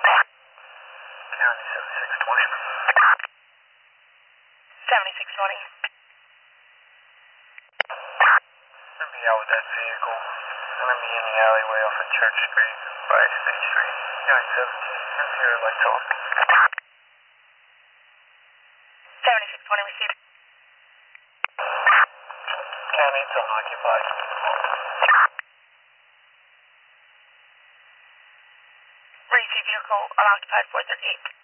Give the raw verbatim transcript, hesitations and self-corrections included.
County seventy-six twenty. seventy-six twenty. I'm gonna be out with that vehicle. I'm gonna be in the alleyway off of Church Street by State Street. County seventeen. Interior lights on. seventy-six twenty received. County, it's unoccupied. Receive vehicle unoccupied four thirty-eight.